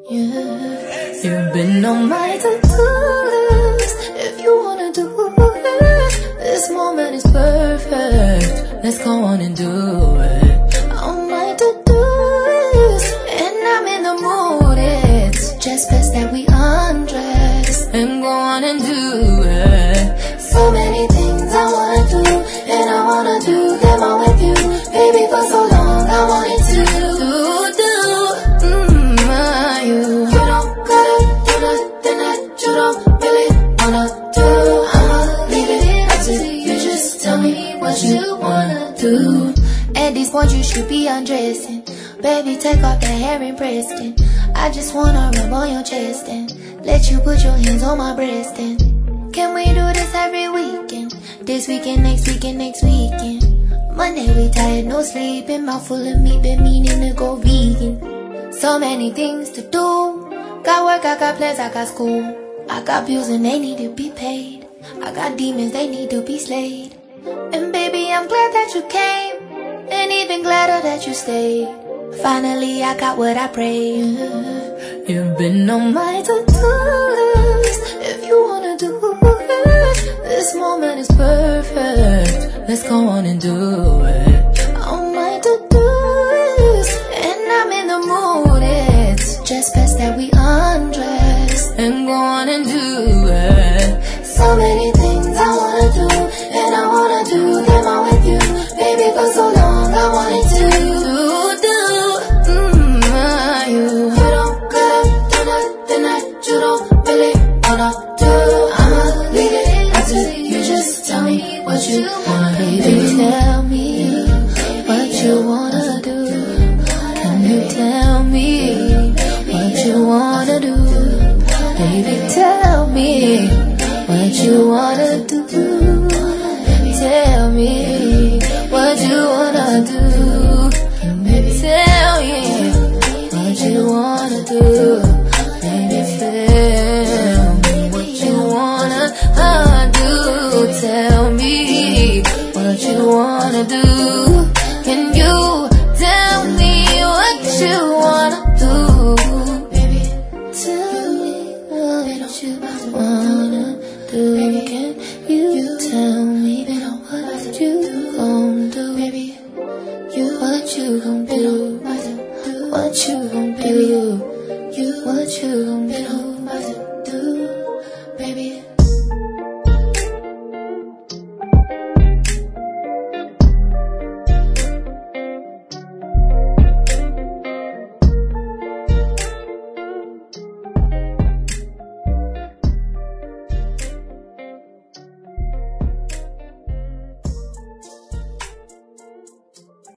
Yeah, you've been on my to-do list. If you wanna do it, this moment is perfect. Let's go on and do it. On my to-do list, and I'm in the mood. It's just best that we undress and go on and do it. So many things I wanna do, and I wanna do them all with you. Baby, for so long I wanted to do. You don't gotta do nothing that you don't really wanna do. I'ma leave it up to you, just tell me what you wanna do. At this point you should be undressing. Baby, take off that hair and Preston. I just wanna rub on your chest and let you put your hands on my breast. And can we do this every weekend? This weekend, next weekend, next weekend. Monday we tired, no sleeping. Mouth full of meat, been meaning to go vegan. So many things to do. Got work, I got plans, I got school. I got bills and they need to be paid. I got demons, they need to be slayed. And baby, I'm glad that you came, and even gladder that you stayed. Finally, I got what I prayed. You've been on my to-do list. If you wanna do it, this moment is perfect. Let's go on and do it. On my to-do list, and I'm in the mood. It's just best that we undress and go on and do it. So many